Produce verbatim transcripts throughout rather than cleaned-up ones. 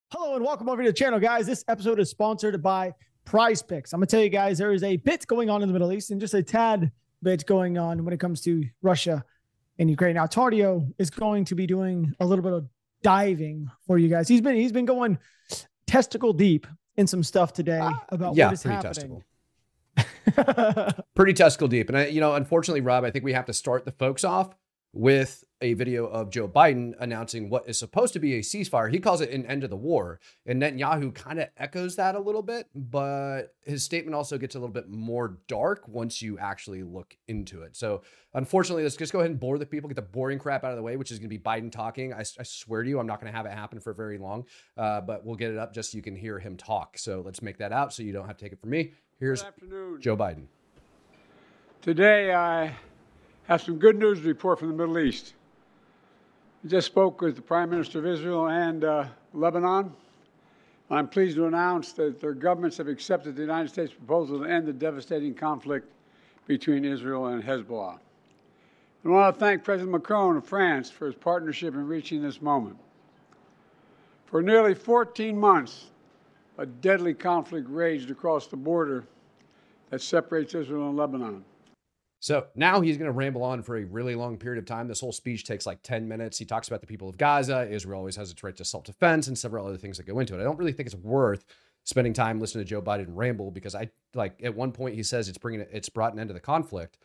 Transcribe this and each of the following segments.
Hello and welcome over to the channel, guys. This episode is sponsored by Prize Picks. I'm going to tell you guys there is a bit going on in the Middle East and just a tad bit going on when it comes to Russia and Ukraine. Now, Tardio is going to be doing a little bit of diving for you guys. He's been he's been going testicle deep in some stuff today uh, about yeah, what is pretty happening. Testicle. Pretty testicle deep. And, I, you know, unfortunately, Rob, I think we have to start the folks off with a video of Joe Biden announcing what is supposed to be a ceasefire. He calls it an end of the war. And Netanyahu kind of echoes that a little bit, but his statement also gets a little bit more dark once you actually look into it. So unfortunately, let's just go ahead and bore the people, get the boring crap out of the way, which is going to be Biden talking. I, I swear to you, I'm not going to have it happen for very long, uh, but we'll get it up just so you can hear him talk. So let's make that out so you don't have to take it from me. Here's Joe Biden. Today, I have some good news to report from the Middle East. I just spoke with the Prime Minister of Israel and uh, Lebanon. I'm pleased to announce that their governments have accepted the United States proposal to end the devastating conflict between Israel and Hezbollah. I want to thank President Macron of France for his partnership in reaching this moment. For nearly fourteen months, a deadly conflict raged across the border that separates Israel and Lebanon. So now he's going to ramble on for a really long period of time. This whole speech takes like ten minutes. He talks about the people of Gaza. Israel always has its right to self-defense and several other things that go into it. I don't really think it's worth spending time listening to Joe Biden ramble because I like at one point he says it's bringing it's brought an end to the conflict,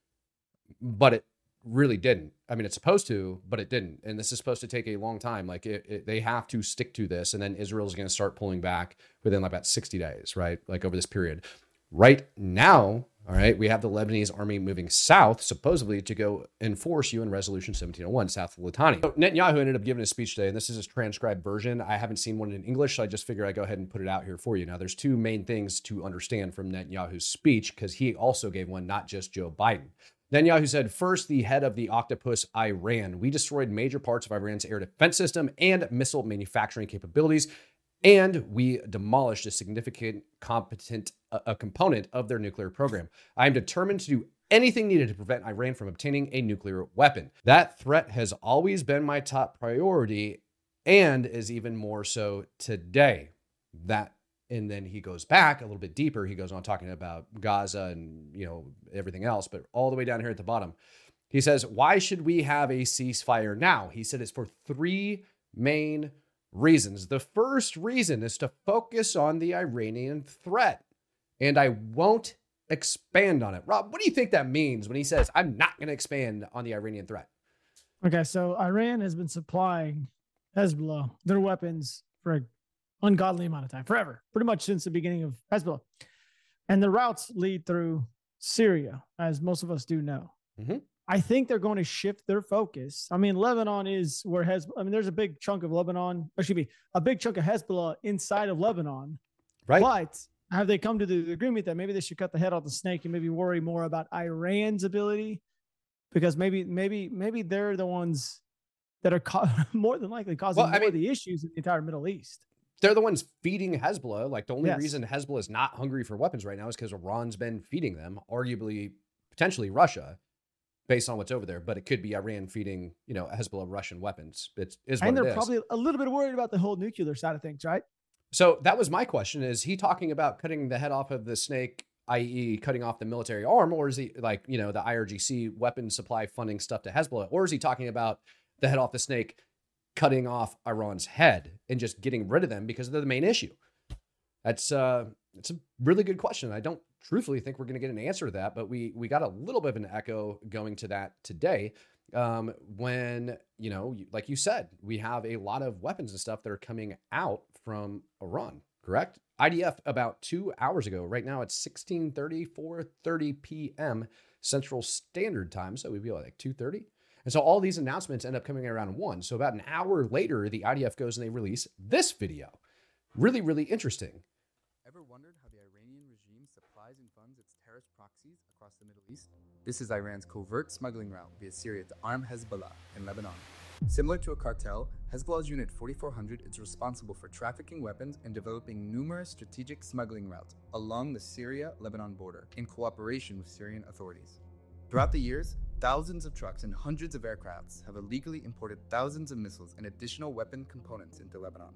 but it really didn't. I mean, it's supposed to, but it didn't. And this is supposed to take a long time. Like it, it, they have to stick to this. And then Israel's going to start pulling back within like about sixty days, right? Like over this period. Right now, all right, we have the Lebanese army moving south, supposedly to go enforce U N Resolution seventeen oh one, south of Litani. So Netanyahu ended up giving a speech today, and this is his transcribed version. I haven't seen one in English, so I just figured I'd go ahead and put it out here for you. Now, there's two main things to understand from Netanyahu's speech, because he also gave one, not just Joe Biden. Netanyahu said, first, the head of the octopus, Iran. We destroyed major parts of Iran's air defense system and missile manufacturing capabilities, and we demolished a significant competent a, a component of their nuclear program. I am determined to do anything needed to prevent Iran from obtaining a nuclear weapon. That threat has always been my top priority and is even more so today. That, and then he goes back a little bit deeper. He goes on talking about Gaza and, you know, everything else, but all the way down here at the bottom, he says, why should we have a ceasefire now? He said it's for three main reasons. The first reason is to focus on the Iranian threat. And I won't expand on it. Rob, what do you think that means when he says, I'm not going to expand on the Iranian threat? Okay, so Iran has been supplying Hezbollah their weapons for an ungodly amount of time, forever, pretty much since the beginning of Hezbollah. And the routes lead through Syria, as most of us do know. Mm-hmm. I think they're going to shift their focus. I mean, Lebanon is where Hezbollah, I mean, there's a big chunk of Lebanon, excuse me, a big chunk of Hezbollah inside of Lebanon. Right. But have they come to the agreement that maybe they should cut the head off the snake and maybe worry more about Iran's ability? Because maybe, maybe, maybe they're the ones that are ca- more than likely causing well, more I mean, of the issues in the entire Middle East. They're the ones feeding Hezbollah. Like the only yes. reason Hezbollah is not hungry for weapons right now is because Iran's been feeding them, arguably, potentially Russia, based on what's over there, but it could be Iran feeding, you know, Hezbollah Russian weapons. It's is what and they're it is. Probably a little bit worried about the whole nuclear side of things, right? So that was my question: is he talking about cutting the head off of the snake, that is, cutting off the military arm, or is he like, you know, the I R G C weapon supply funding stuff to Hezbollah, or is he talking about the head off the snake, cutting off Iran's head and just getting rid of them because they're the main issue? That's uh, it's a really good question. I don't truthfully think we're going to get an answer to that, but we we got a little bit of an echo going to that today um, when, you know, like you said, we have a lot of weapons and stuff that are coming out from Iran, correct? I D F about two hours ago. Right now it's sixteen thirty, four thirty p.m. Central Standard Time, so we'd be like two thirty. And so all these announcements end up coming around one. So about an hour later, the I D F goes and they release this video. Really, really interesting. Ever wondered how the Iranian regime supplies and funds its terrorist proxies across the Middle East? This is Iran's covert smuggling route via Syria to arm Hezbollah in Lebanon. Similar to a cartel, Hezbollah's Unit forty-four hundred is responsible for trafficking weapons and developing numerous strategic smuggling routes along the Syria-Lebanon border in cooperation with Syrian authorities. Throughout the years, thousands of trucks and hundreds of aircrafts have illegally imported thousands of missiles and additional weapon components into Lebanon.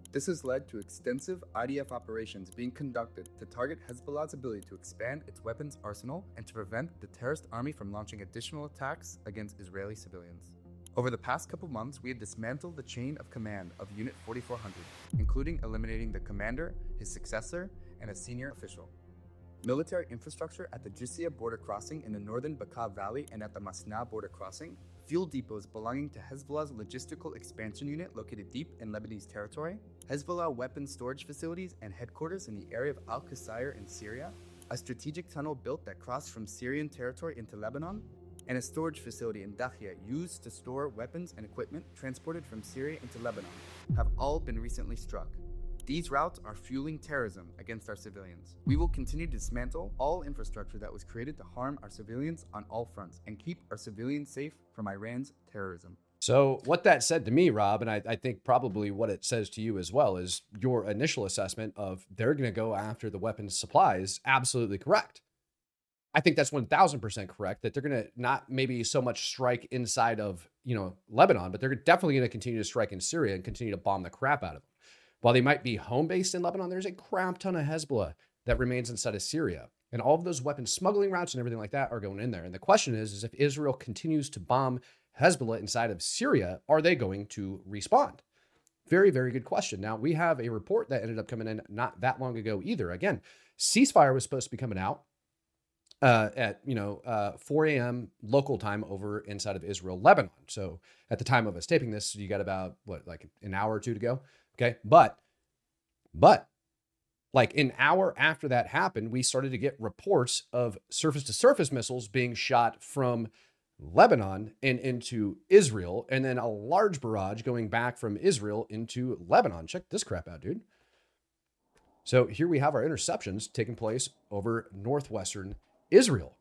This has led to extensive I D F operations being conducted to target Hezbollah's ability to expand its weapons arsenal and to prevent the terrorist army from launching additional attacks against Israeli civilians. Over the past couple months, we have dismantled the chain of command of Unit forty-four hundred, including eliminating the commander, his successor, and a senior official. Military infrastructure at the Jizya border crossing in the northern Bekaa Valley and at the Masna border crossing, fuel depots belonging to Hezbollah's logistical expansion unit located deep in Lebanese territory, Hezbollah weapons storage facilities and headquarters in the area of Al-Qusayr in Syria, a strategic tunnel built that crossed from Syrian territory into Lebanon, and a storage facility in Dakhia used to store weapons and equipment transported from Syria into Lebanon, have all been recently struck. These routes are fueling terrorism against our civilians. We will continue to dismantle all infrastructure that was created to harm our civilians on all fronts and keep our civilians safe from Iran's terrorism. So what that said to me, Rob, and I, I think probably what it says to you as well, is your initial assessment of they're going to go after the weapons supplies, absolutely correct. I think that's one thousand percent correct, that they're going to not maybe so much strike inside of, you know, Lebanon, but they're definitely going to continue to strike in Syria and continue to bomb the crap out of them. While they might be home-based in Lebanon, there's a crap ton of Hezbollah that remains inside of Syria. And all of those weapons smuggling routes and everything like that are going in there. And the question is, is if Israel continues to bomb Hezbollah inside of Syria, are they going to respond? Very, very good question. Now, we have a report that ended up coming in not that long ago either. Again, ceasefire was supposed to be coming out uh, at, you know, uh, four a.m. local time over inside of Israel, Lebanon. So at the time of us taping this, you got about, what, like an hour or two to go? Okay. But, but like an hour after that happened, we started to get reports of surface to surface missiles being shot from Lebanon and into Israel, and then a large barrage going back from Israel into Lebanon. Check this crap out, dude. So here we have our interceptions taking place over northwestern Israel.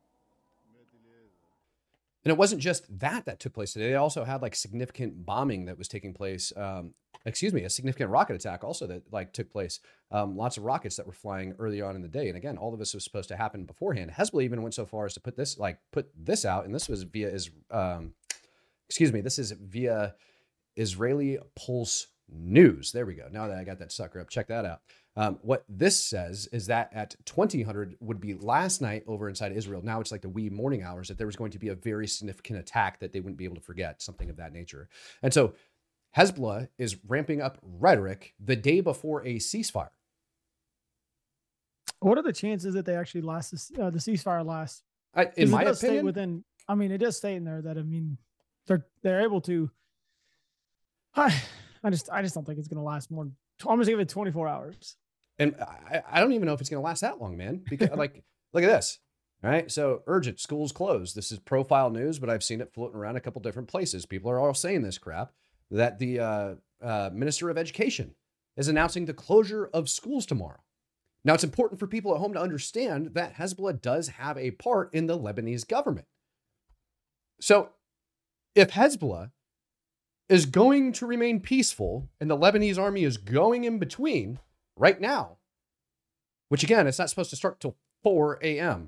And it wasn't just that that took place today. They also had like significant bombing that was taking place. Um, excuse me, a significant rocket attack also that like took place. Um, lots of rockets that were flying early on in the day. And again, all of this was supposed to happen beforehand. Hezbollah even went so far as to put this, like put this out. And this was via, is um, excuse me, this is via Israeli Pulse News. There we go. Now that I got that sucker up, check that out. Um, what this says is that at twenty hundred would be last night over inside Israel. Now it's like the wee morning hours, that there was going to be a very significant attack that they wouldn't be able to forget, something of that nature. And so Hezbollah is ramping up rhetoric the day before a ceasefire. What are the chances that they actually last this, uh, the ceasefire lasts? I, in my opinion, within, I mean, it does stay in there that, I mean, they're, they're able to, I, I just, I just don't think it's going to last more. I'm just give it twenty-four hours. And I, I don't even know if it's going to last that long, man, because like, look at this. All right. So urgent, schools closed. This is profile news, but I've seen it floating around a couple different places. People are all saying this crap, that the uh, uh, Minister of Education is announcing the closure of schools tomorrow. Now, it's important for people at home to understand that Hezbollah does have a part in the Lebanese government. So if Hezbollah is going to remain peaceful and the Lebanese army is going in between right now, which again, it's not supposed to start till four a.m.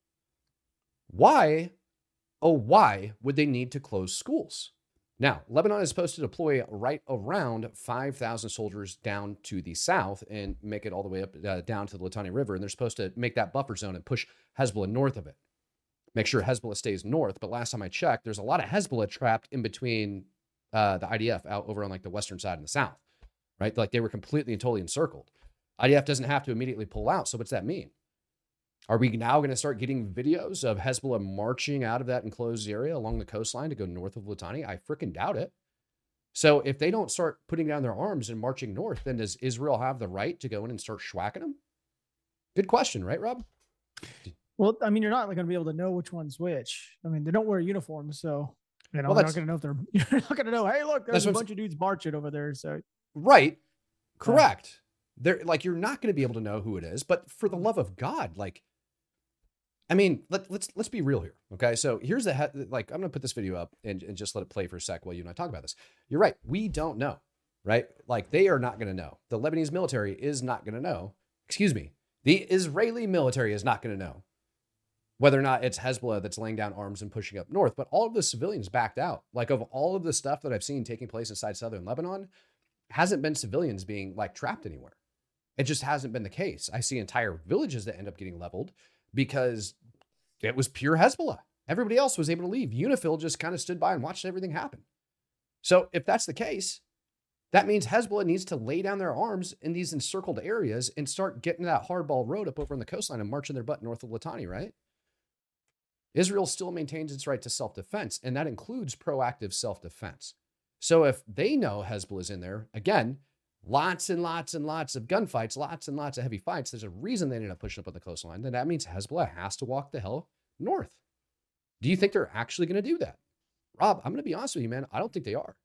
Why, oh, why would they need to close schools? Now, Lebanon is supposed to deploy right around five thousand soldiers down to the south and make it all the way up uh, down to the Litani River. And they're supposed to make that buffer zone and push Hezbollah north of it. Make sure Hezbollah stays north. But last time I checked, there's a lot of Hezbollah trapped in between uh, the I D F out over on like the western side and the south, right? Like they were completely and totally encircled. I D F doesn't have to immediately pull out. So what's that mean? Are we now going to start getting videos of Hezbollah marching out of that enclosed area along the coastline to go north of Litani? I freaking doubt it. So if they don't start putting down their arms and marching north, then does Israel have the right to go in and start schwacking them? Good question, right, Rob? Well, I mean, you're not going to be able to know which one's which. I mean, they don't wear uniforms, so you know, well, you're not going to know if they're. You're not going to know. Hey, look, there's a bunch of dudes marching over there. So right, correct. Yeah. They're like, you're not going to be able to know who it is, but for the love of God, like. I mean, let, let's let's be real here, okay? So here's the, he- like, I'm going to put this video up and, and just let it play for a sec while you and I talk about this. You're right. We don't know, right? Like, they are not going to know. The Lebanese military is not going to know. Excuse me. The Israeli military is not going to know whether or not it's Hezbollah that's laying down arms and pushing up north. But all of the civilians backed out. Like, of all of the stuff that I've seen taking place inside southern Lebanon, hasn't been civilians being like trapped anywhere. It just hasn't been the case. I see entire villages that end up getting leveled because it was pure Hezbollah. Everybody else was able to leave. UNIFIL just kind of stood by and watched everything happen. So if that's the case, that means Hezbollah needs to lay down their arms in these encircled areas and start getting that hardball road up over on the coastline and marching their butt north of Litani, right? Israel still maintains its right to self-defense, and that includes proactive self-defense. So if they know Hezbollah is in there, again, lots and lots and lots of gunfights, lots and lots of heavy fights, there's a reason they ended up pushing up on the coastline, then that means Hezbollah has to walk the hell north. Do you think they're actually going to do that? Rob, I'm going to be honest with you, man. I don't think they are.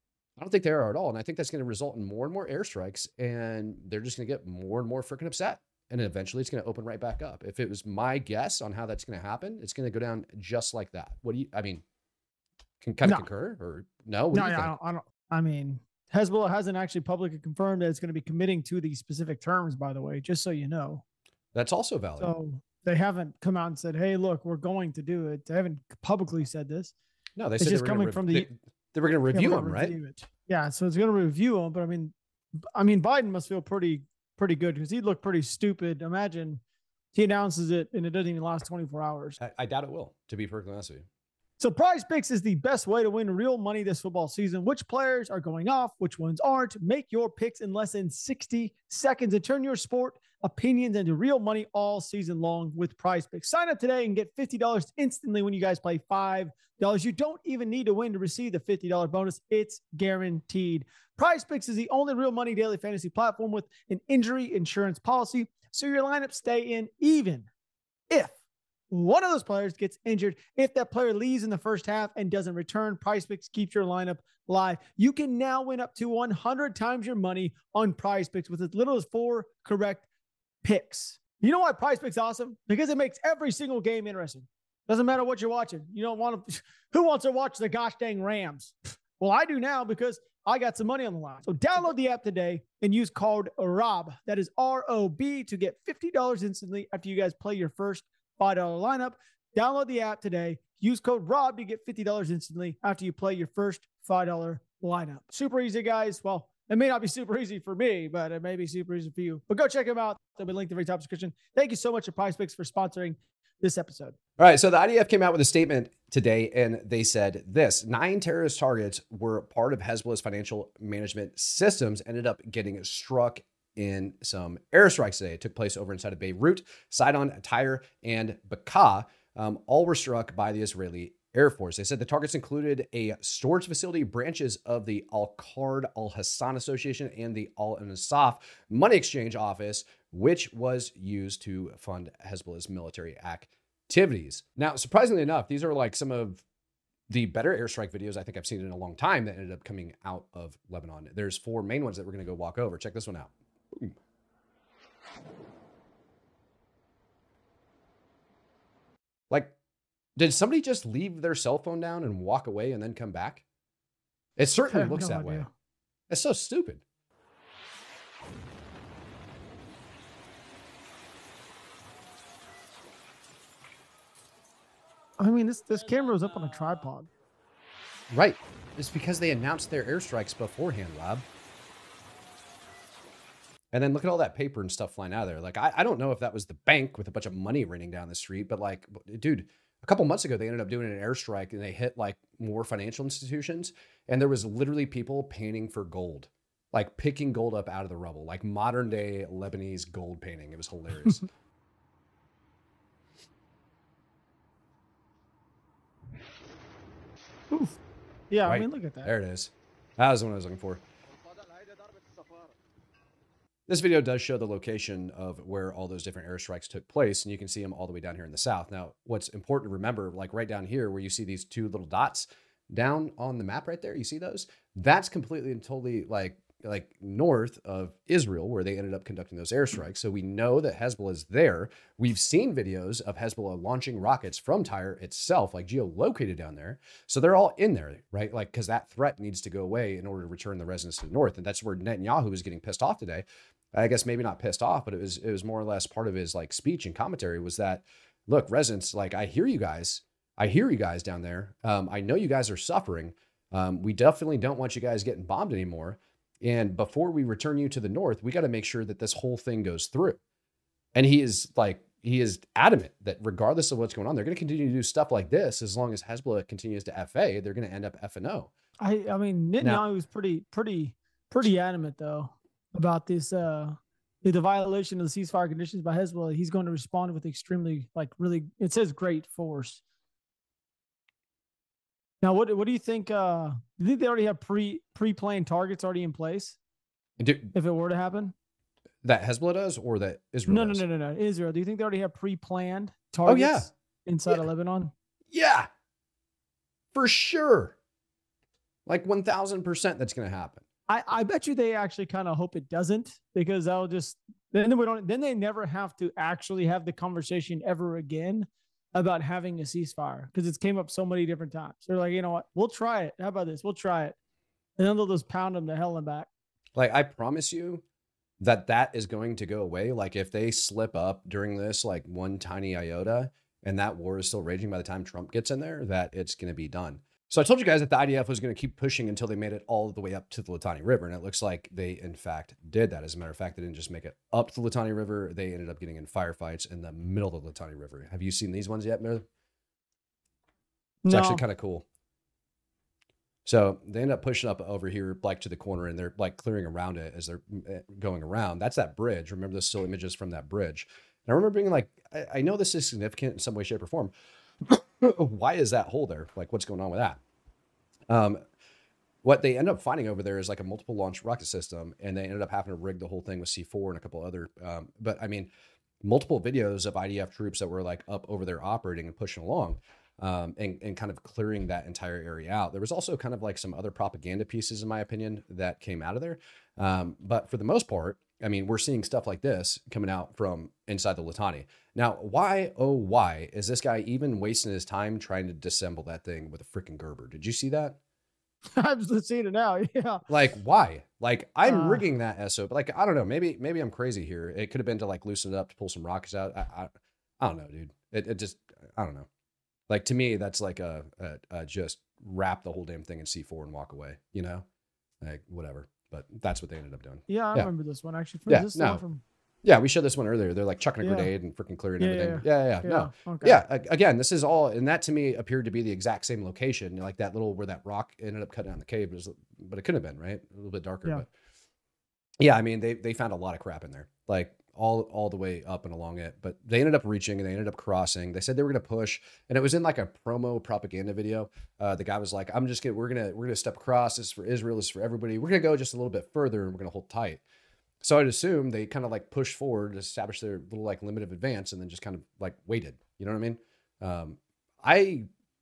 I don't think they are at all. And I think that's going to result in more and more airstrikes, and they're just going to get more and more freaking upset. And eventually it's going to open right back up. If it was my guess on how that's going to happen, it's going to go down just like that. What do you, I mean, can kind of no. concur or no? What no, do you no, think? I don't, I don't, I mean, Hezbollah hasn't actually publicly confirmed that it's going to be committing to these specific terms, by the way, just so you know. That's also valid. So they haven't come out and said, hey, look, we're going to do it. They haven't publicly said this. No, they it's said just they were coming rev- from the, they, they were going to review yeah, them, right? It. Yeah. So it's going to review them. But I mean, I mean, Biden must feel pretty, pretty good because he'd look pretty stupid. Imagine he announces it and it doesn't even last twenty-four hours. I, I doubt it will, to be perfectly honest with you. So Prize Picks is the best way to win real money this football season. Which players are going off? Which ones aren't? Make your picks in less than sixty seconds and turn your sport opinions into real money all season long with Prize Picks. Sign up today and get fifty dollars instantly when you guys play five dollars. You don't even need to win to receive the fifty dollars bonus. It's guaranteed. Prize Picks is the only real money daily fantasy platform with an injury insurance policy, so your lineups stay in even if one of those players gets injured. If that player leaves in the first half and doesn't return, Prize Picks keeps your lineup live. You can now win up to one hundred times your money on Prize Picks with as little as four correct picks. You know why Prize Picks is awesome? Because it makes every single game interesting. Doesn't matter what you're watching. You don't want to, who wants to watch the gosh dang Rams? Well, I do now because I got some money on the line. So download the app today and use code ROB. That is R O B to get fifty dollars instantly after you guys play your first five dollars lineup. Download the app today. Use code ROB to get fifty dollars instantly after you play your first five dollars lineup. Super easy, guys. Well, it may not be super easy for me, but it may be super easy for you. But go check them out. They'll be linked in the very top description. Thank you so much to Prize Picks for sponsoring this episode. All right. So the I D F came out with a statement today, and they said this: nine terrorist targets were part of Hezbollah's financial management systems, ended up getting struck in some airstrikes today. It took place over inside of Beirut, Sidon, Tyre, and Bekaa. Um, all were struck by the Israeli Air Force. They said the targets included a storage facility, branches of the Al-Qard Al-Hassan Association, and the Al-Nasaf Money Exchange Office, which was used to fund Hezbollah's military activities. Now, surprisingly enough, these are like some of the better airstrike videos I think I've seen in a long time that ended up coming out of Lebanon. There's four main ones that we're going to go walk over. Check this one out. Boom. Like, did somebody just leave their cell phone down and walk away and then come back? It certainly looks that way. It's so stupid. I mean, this this camera was up on a tripod. Right. It's because they announced their airstrikes beforehand, Rob. And then look at all that paper and stuff flying out of there. Like, I, I don't know if that was the bank with a bunch of money raining down the street, but like, dude, a couple months ago, they ended up doing an airstrike and they hit like more financial institutions. And there was literally people painting for gold, like picking gold up out of the rubble, like modern day Lebanese gold painting. It was hilarious. Oof. Yeah, Right. I mean, look at that. There it is. That was the one I was looking for. This video does show the location of where all those different airstrikes took place, and you can see them all the way down here in the south. Now, what's important to remember, like right down here where you see these two little dots down on the map right there, you see those? That's completely and totally like like north of Israel, where they ended up conducting those airstrikes. So we know that Hezbollah is there. We've seen videos of Hezbollah launching rockets from Tyre itself, like geolocated down there. So they're all in there, right? Like, because that threat needs to go away in order to return the residents to the north. And that's where Netanyahu is getting pissed off today. I guess maybe not pissed off, but it was it was more or less part of his like speech and commentary was that, look, residents, like, I hear you guys. I hear you guys down there. Um, I know you guys are suffering. Um, we definitely don't want you guys getting bombed anymore. And before we return you to the north, we got to make sure that this whole thing goes through. And he is like, he is adamant that regardless of what's going on, they're going to continue to do stuff like this. As long as Hezbollah continues to F A, they're going to end up F and O. I, I mean, Netanyahu was pretty, pretty, pretty adamant though about this, uh, the violation of the ceasefire conditions by Hezbollah. He's going to respond with extremely, like, really, it says great force. Now, what what do you think? Uh, do you think they already have pre pre planned targets already in place? Do, if it were to happen, that Hezbollah does, or that Israel? No, does? no, no, no, no. Israel. Do you think they already have pre planned targets? Oh, yeah. Inside yeah. of Lebanon. Yeah, for sure. Like one thousand percent, that's going to happen. I I bet you they actually kind of hope it doesn't, because that'll just then we don't then they never have to actually have the conversation ever again about having a ceasefire, because it's came up so many different times. They're like, you know what, we'll try it. How about this? We'll try it. And then they'll just pound them to hell and back. Like, I promise you that that is going to go away. Like, if they slip up during this, like one tiny iota, and that war is still raging by the time Trump gets in there, that it's going to be done. So I told you guys that the I D F was going to keep pushing until they made it all the way up to the Litani River. And it looks like they, in fact, did that. As a matter of fact, they didn't just make it up to the Litani River. They ended up getting in firefights in the middle of the Litani River. Have you seen these ones yet, Miller? It's No. actually kind of cool. So they end up pushing up over here, like to the corner, and they're like clearing around it as they're going around. That's that bridge. Remember the still images from that bridge. And I remember being like, I, I know this is significant in some way, shape, or form. Why is that hole there? Like, what's going on with that? Um, what they end up finding over there is like a multiple launch rocket system, and they ended up having to rig the whole thing with C four and a couple other. Um, but I mean, multiple videos of I D F troops that were like up over there operating and pushing along, um, and, and kind of clearing that entire area out. There was also kind of like some other propaganda pieces, in my opinion, that came out of there. Um, but for the most part, I mean, we're seeing stuff like this coming out from inside the Litani. Now, why, oh, why is this guy even wasting his time trying to disassemble that thing with a freaking Gerber? Did you see that? I'm just seeing it now. Yeah. Like, why? Like, I'm Uh, rigging that S O, but like, I don't know. Maybe, maybe I'm crazy here. It could have been to like loosen it up to pull some rockets out. I, I, I don't know, dude. It, it just, I don't know. Like, to me, that's like a, a, a just wrap the whole damn thing in C four and walk away, you know, like whatever. But that's what they ended up doing. Yeah, I Yeah. remember this one actually. Yeah, This is no. one from Yeah, we showed this one earlier. They're like chucking a Yeah. grenade and freaking clearing Yeah, everything. yeah, Yeah, yeah, yeah. No. yeah. Okay. Yeah, a- again, this is all, and that to me appeared to be the exact same location, like that little where that rock ended up cutting down the cave, was, but it couldn't have been, right? A little bit darker, Yeah. but yeah, I mean, they they found a lot of crap in there, like all all the way up and along it. But they ended up reaching and they ended up crossing. They said they were going to push, and it was in like a promo propaganda video. Uh, the guy was like, "I'm just gonna, we're gonna, we're gonna step across. This is for Israel. This is for everybody. We're gonna go just a little bit further, and we're gonna hold tight." So I'd assume they kind of like pushed forward, established their little like limit of advance, and then just kind of like waited. You know what I mean? Um, I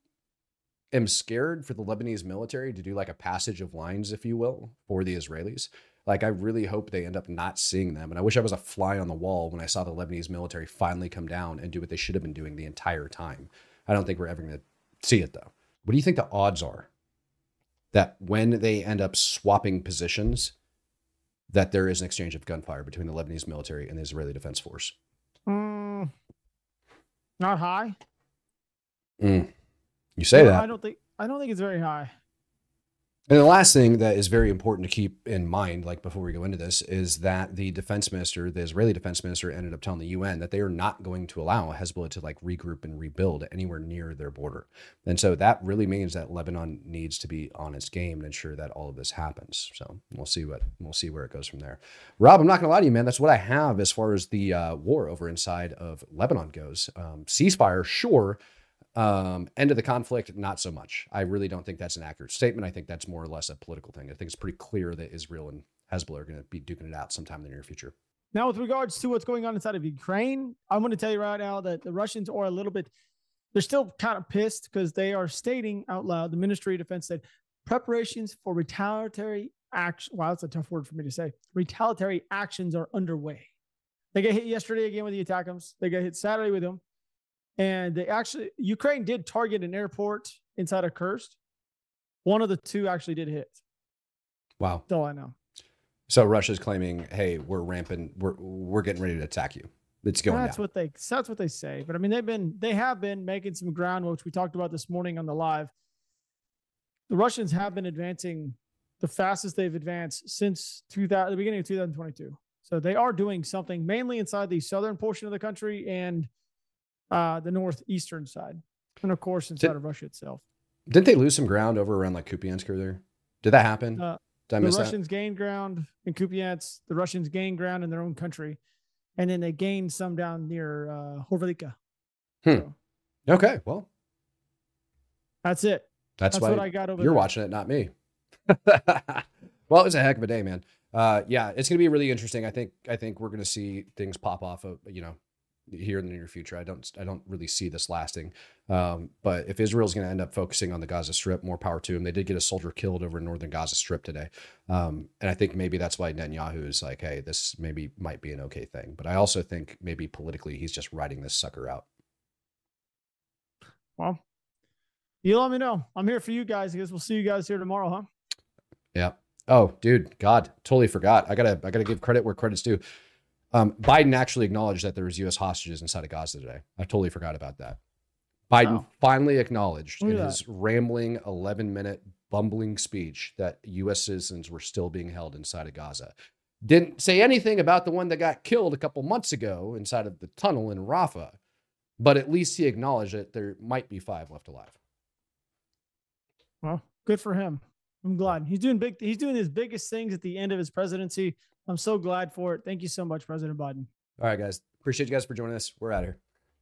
am scared for the Lebanese military to do like a passage of lines, if you will, for the Israelis. Like, I really hope they end up not seeing them. And I wish I was a fly on the wall when I saw the Lebanese military finally come down and do what they should have been doing the entire time. I don't think we're ever going to see it, though. What do you think the odds are that when they end up swapping positions, that there is an exchange of gunfire between the Lebanese military and the Israeli Defense Force? Mm, not high. Mm. You say No, that. I don't think. I don't think it's very high. And the last thing that is very important to keep in mind, like before we go into this, is that the defense minister, the Israeli defense minister, ended up telling the U N that they are not going to allow Hezbollah to like regroup and rebuild anywhere near their border. And so that really means that Lebanon needs to be on its game and ensure that all of this happens. So we'll see what we'll see where it goes from there. Rob, I'm not going to lie to you, man. That's what I have as far as the uh, war over inside of Lebanon goes. Um, ceasefire, sure. Um, end of the conflict, not so much. I really don't think that's an accurate statement. I think that's more or less a political thing. I think it's pretty clear that Israel and Hezbollah are going to be duking it out sometime in the near future. Now, with regards to what's going on inside of Ukraine, I'm going to tell you right now that the Russians are a little bit, they're still kind of pissed because they are stating out loud, the Ministry of Defense said, preparations for retaliatory action. Wow, that's a tough word for me to say. Retaliatory actions are underway. They got hit yesterday again with the ATACMS. They got hit Saturday with them. And they actually, Ukraine did target an airport inside of Kursk. One of the two actually did hit. Wow. That's all I know. So Russia's claiming, hey, we're ramping, we're we're getting ready to attack you. It's going That's down. what they that's what they say. But I mean, they've been they have been making some ground, which we talked about this morning on the live. The Russians have been advancing the fastest they've advanced since two thousand, the beginning of two thousand twenty-two. So they are doing something mainly inside the southern portion of the country and uh, the northeastern side. And of course, inside Did, of Russia itself. Didn't they lose some ground over around like Kupiansk or there? Did that happen? Uh, Did I the miss Russians that? gained ground in Kupiansk. The Russians gained ground in their own country. And then they gained some down near uh, Horvelika. Hmm. So, okay, well. That's it. That's, That's why what I got over you're there. watching it, not me. Well, it was a heck of a day, man. Uh, yeah, it's going to be really interesting. I think I think we're going to see things pop off of, you know, here in the near future. I don't I don't really see this lasting. Um, but if Israel's going to end up focusing on the Gaza Strip, more power to them. They did get a soldier killed over in northern Gaza Strip today. Um, and I think maybe that's why Netanyahu is like, hey, this maybe might be an okay thing. But I also think maybe politically he's just riding this sucker out. Well, you let me know. I'm here for you guys. I guess we'll see you guys here tomorrow, huh? Yeah. Oh, dude, God, totally forgot. I gotta, I gotta give credit where credit's due. Um, Biden actually acknowledged that there was U S hostages inside of Gaza today. I totally forgot about that. Biden Oh. finally acknowledged Look in at his rambling eleven minute bumbling speech that U S citizens were still being held inside of Gaza. Didn't say anything about the one that got killed a couple months ago inside of the tunnel in Rafah, but at least he acknowledged that there might be five left alive. Well, good for him. I'm glad he's doing big. He's doing his biggest things at the end of his presidency. I'm so glad for it. Thank you so much, President Biden. All right, guys. Appreciate you guys for joining us. We're out of here.